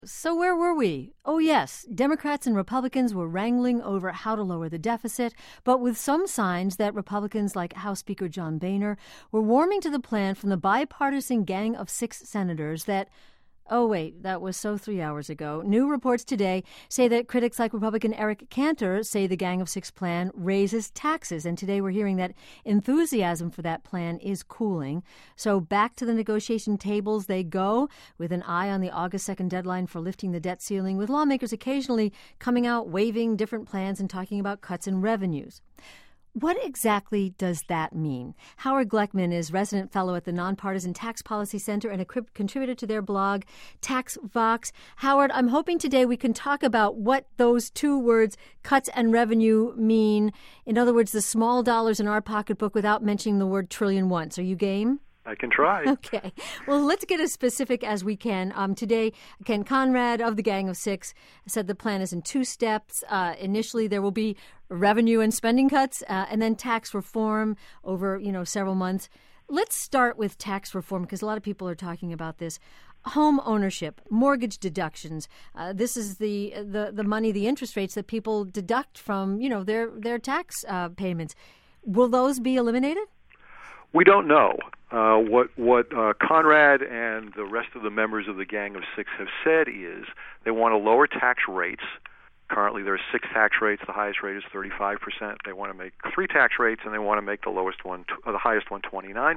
So where were we? Oh, yes, Democrats and Republicans were wrangling over how to lower the deficit, but with some signs that Republicans like House Speaker John Boehner were warming to the plan from the bipartisan gang of 6 senators that... Oh, wait, that was 3 hours ago. New reports today say that critics like Republican Eric Cantor say the Gang of 6 plan raises taxes. And today we're hearing that enthusiasm for that plan is cooling. So back to the negotiation tables they go, with an eye on the August 2nd deadline for lifting the debt ceiling, with lawmakers occasionally coming out waving different plans and talking about cuts in revenues. What exactly does that mean? Howard Gleckman is resident fellow at the Nonpartisan Tax Policy Center and a contributor to their blog, TaxVox. Howard, I'm hoping today we can talk about what those two words, cuts and revenue, mean. In other words, the small dollars in our pocketbook without mentioning the word trillion once. Are you game? I can try. Okay. Well, let's get as specific as we can. Today, Ken Conrad of the Gang of 6 said the plan is in 2 steps. Initially, there will be revenue and spending cuts, and then tax reform over, several months. Let's start with tax reform, because a lot of people are talking about this. Home ownership, mortgage deductions. This is the money, the interest rates that people deduct from, their tax payments. Will those be eliminated? We don't know. What Conrad and the rest of the members of the Gang of 6 have said is they want to lower tax rates. Currently, there are 6 tax rates. The highest rate is 35%. They want to make 3 tax rates, and they want to make the highest one 29%.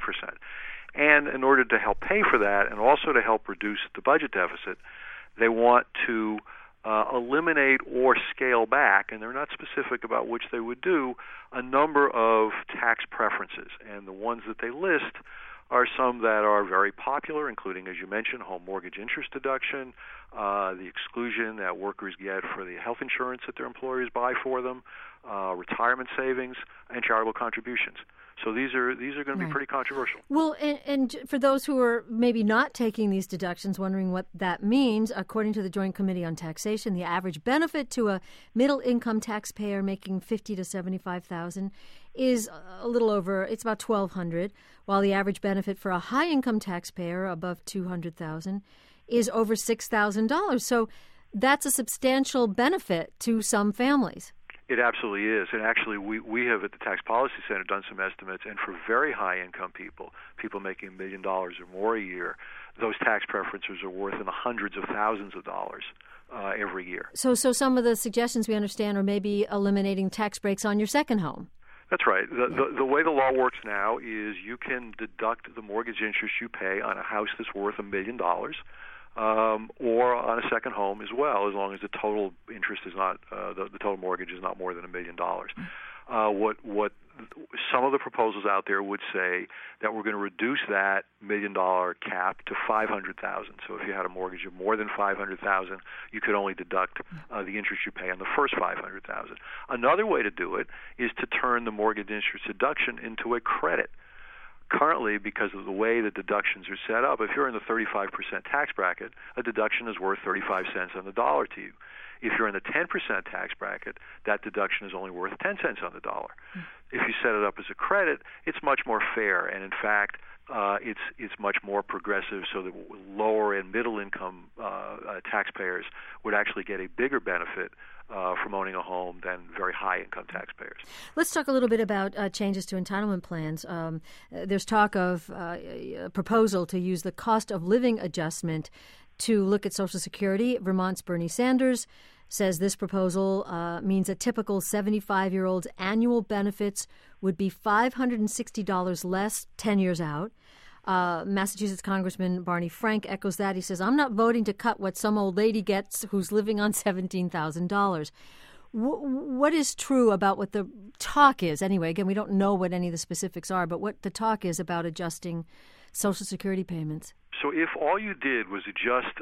And in order to help pay for that, and also to help reduce the budget deficit, they want to eliminate or scale back, and they're not specific about which they would do, a number of tax preferences. And the ones that they list are some that are very popular, including, as you mentioned, home mortgage interest deduction, the exclusion that workers get for the health insurance that their employers buy for them, retirement savings, and charitable contributions. So these are going to be pretty controversial. Well, and for those who are maybe not taking these deductions, wondering what that means, according to the Joint Committee on Taxation, the average benefit to a middle-income taxpayer making $50,000 to $75,000 is a little over. It's about $1,200, while the average benefit for a high-income taxpayer above $200,000 is over $6,000. So that's a substantial benefit to some families. It absolutely is. And actually, we have at the Tax Policy Center done some estimates, and for very high-income people making $1 million or more a year, those tax preferences are worth in the hundreds of thousands of dollars every year. So some of the suggestions we understand are maybe eliminating tax breaks on your second home. That's right. The way the law works now is you can deduct the mortgage interest you pay on a house that's worth $1 million. Or on a second home as well, as long as the total interest is not the total mortgage is not more than $1 million. What some of the proposals out there would say that we're going to reduce that $1 million cap to $500,000. So if you had a mortgage of more than $500,000, you could only deduct the interest you pay on the first $500,000. Another way to do it is to turn the mortgage interest deduction into a credit. Currently, because of the way the deductions are set up, if you're in the 35% tax bracket, a deduction is worth 35 cents on the dollar to you. If you're in the 10% tax bracket, that deduction is only worth 10 cents on the dollar. If you set it up as a credit, it's much more fair, and in fact, it's much more progressive, so that lower and middle income taxpayers would actually get a bigger benefit from owning a home than very high-income taxpayers. Let's talk a little bit about changes to entitlement plans. There's talk of a proposal to use the cost of living adjustment to look at Social Security. Vermont's Bernie Sanders says this proposal means a typical 75-year-old's annual benefits would be $560 less 10 years out. Massachusetts Congressman Barney Frank echoes that. He says, I'm not voting to cut what some old lady gets who's living on $17,000. What is true about what the talk is? Anyway, again, we don't know what any of the specifics are, but what the talk is about adjusting Social Security payments. So if all you did was adjust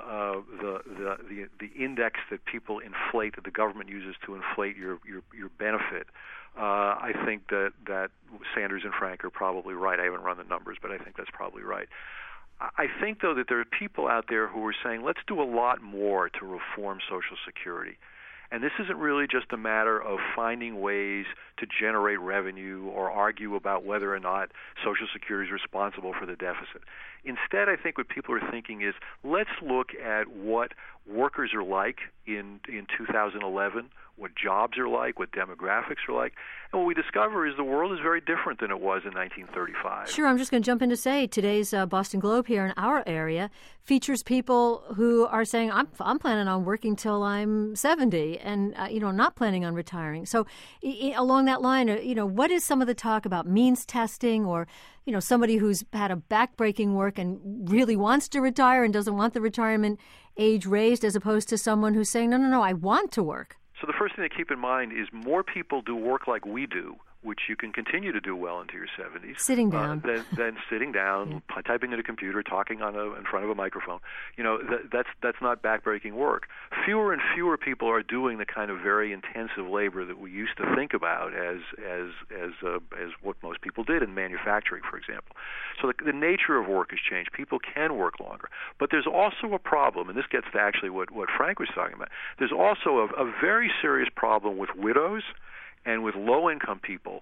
the index that people inflate, that the government uses to inflate your benefit, I think that Sanders and Frank are probably right. I haven't run the numbers, but I think that's probably right. I think, though, that there are people out there who are saying, let's do a lot more to reform Social Security. And this isn't really just a matter of finding ways to generate revenue or argue about whether or not Social Security is responsible for the deficit. Instead, I think what people are thinking is, let's look at what workers are like in 2011, what jobs are like, what demographics are like. And what we discover is the world is very different than it was in 1935. Sure, I'm just going to jump in to say today's Boston Globe here in our area features people who are saying, I'm planning on working till I'm 70 and, not planning on retiring. So along that line, what is some of the talk about means testing or, somebody who's had a backbreaking work and really wants to retire and doesn't want the retirement age raised as opposed to someone who's saying, no, I want to work? So the first thing to keep in mind is more people do work like we do, which you can continue to do well into your 70s. Sitting down. Than sitting down, typing in a computer, talking in front of a microphone. That's not backbreaking work. Fewer and fewer people are doing the kind of very intensive labor that we used to think about as what most people did in manufacturing, for example. So the nature of work has changed. People can work longer. But there's also a problem, and this gets to actually what Frank was talking about. There's also a very serious problem with widows and with low-income people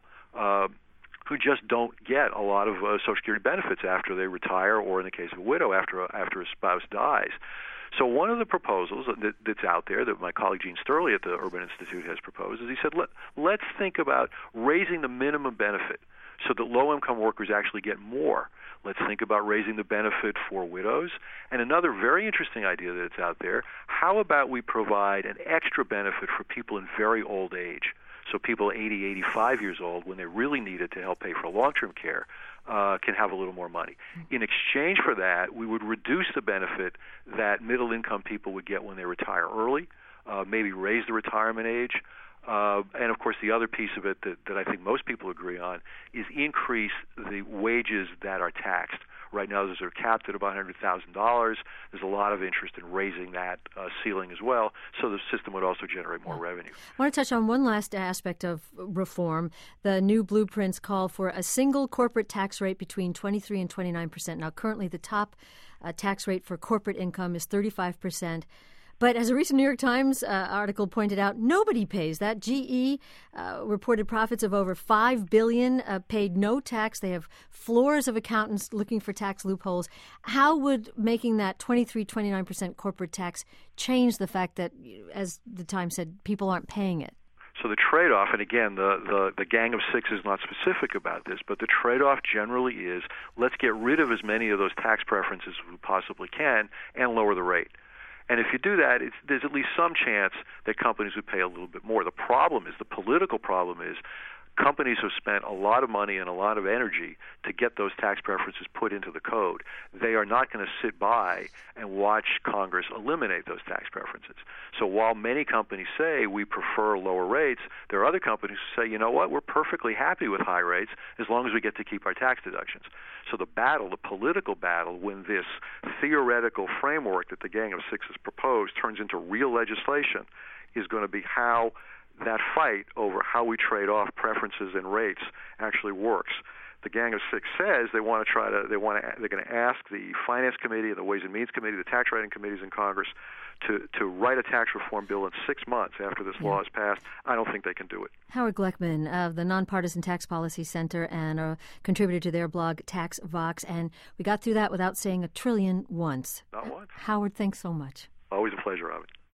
who just don't get a lot of Social Security benefits after they retire, or in the case of a widow, after a spouse dies. So one of the proposals that's out there that my colleague Gene Sterling at the Urban Institute has proposed is he said, let's think about raising the minimum benefit so that low-income workers actually get more. Let's think about raising the benefit for widows. And another very interesting idea that's out there, how about we provide an extra benefit for people in very old age? So people 80, 85 years old, when they really need it to help pay for long-term care, can have a little more money. In exchange for that, we would reduce the benefit that middle-income people would get when they retire early, maybe raise the retirement age. And, of course, the other piece of it that I think most people agree on is increase the wages that are taxed. Right now, those are capped at about $100,000. There's a lot of interest in raising that ceiling as well, so the system would also generate more revenue. I want to touch on one last aspect of reform. The new blueprints call for a single corporate tax rate between 23 and 29%. Now, currently, the top tax rate for corporate income is 35%. But as a recent New York Times article pointed out, nobody pays that. GE reported profits of over $5 billion, paid no tax. They have floors of accountants looking for tax loopholes. How would making that 23-29% corporate tax change the fact that, as the Times said, people aren't paying it? So the trade-off, and again, the Gang of Six is not specific about this, but the trade-off generally is let's get rid of as many of those tax preferences as we possibly can and lower the rate. And if you do that, there's at least some chance that companies would pay a little bit more. The political problem is companies have spent a lot of money and a lot of energy to get those tax preferences put into the code. They are not going to sit by and watch Congress eliminate those tax preferences. So while many companies say we prefer lower rates, there are other companies who say, you know what, we're perfectly happy with high rates as long as we get to keep our tax deductions. So the political battle, when this theoretical framework that the Gang of Six has proposed turns into real legislation, is going to be how that fight over how we trade off preferences and rates actually works. The Gang of Six says they're going to ask the Finance Committee and the Ways and Means Committee, the tax writing committees in Congress, to write a tax reform bill in 6 months after this law is passed. I don't think they can do it. Howard Gleckman of the Nonpartisan Tax Policy Center and a contributor to their blog Tax Vox, and we got through that without saying a trillion once. Not once. Howard, thanks so much. Always a pleasure, Robin.